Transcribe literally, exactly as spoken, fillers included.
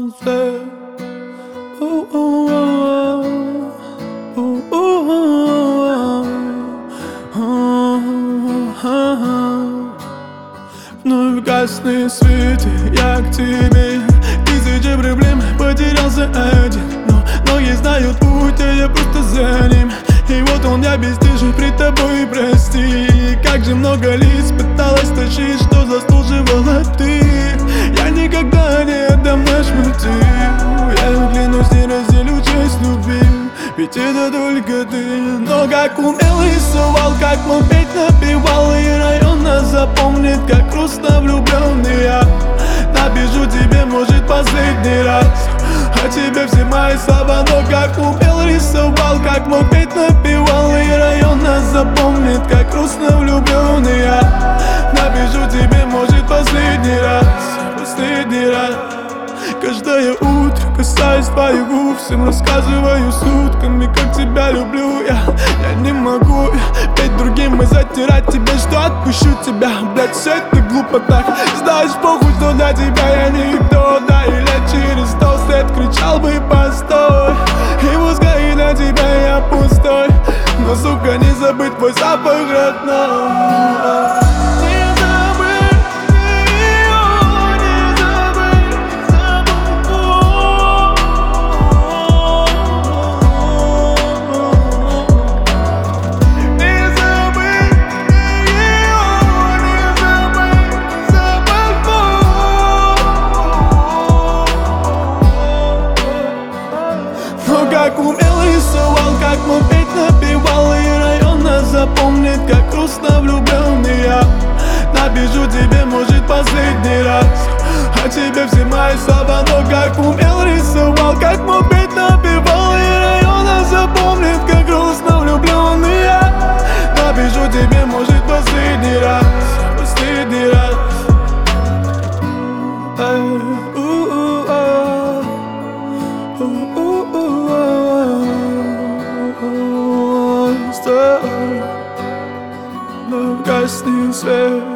свет. Вновь гаснет свет, я к тебе. Тысячи проблем, потерялся один, но ноги знают путь, а я просто за ним. И вот он, я бесстыжий пред тобой, прости. Как же много лиц пыталась тащить, что заслуживала ты. Я никогда не отдам наш мотив. Я клянусь, не разделю честь любви, ведь это только ты. Но как умел рисовал, как мог петь напевал, и район нас запомнит, как грустно влюбленный я. Напишу тебе, может, последний раз а тебе все мои слова. Но как умел рисовал, как мог петь напевал, и район нас запомнит, как грустно влюбленный я. Напишу тебе, может, последний раз, последний раз. Каждое утро касаюсь твоих губ, всем рассказываю сутками, как тебя люблю я. Я не могу петь другим и затирать тебе, что отпущу тебя. Блять, все это глупо так. Знаешь, похуй, что для тебя я никто. Да и лет через сто след кричал бы постой. И пускай и на тебя я пустой, но, сука, не забыть твой запах родной. Как умел рисовал, как мог петь напевал, и район нас запомнит, как грустно влюбленный я. Напишу тебе, может, последний раз а тебе все мои слова. Но как умел рисовал, как мог петь напевал, и район нас запомнит, как грустно влюбленный я. Напишу тебе, может, последний раз, последний раз. Гаснет свет.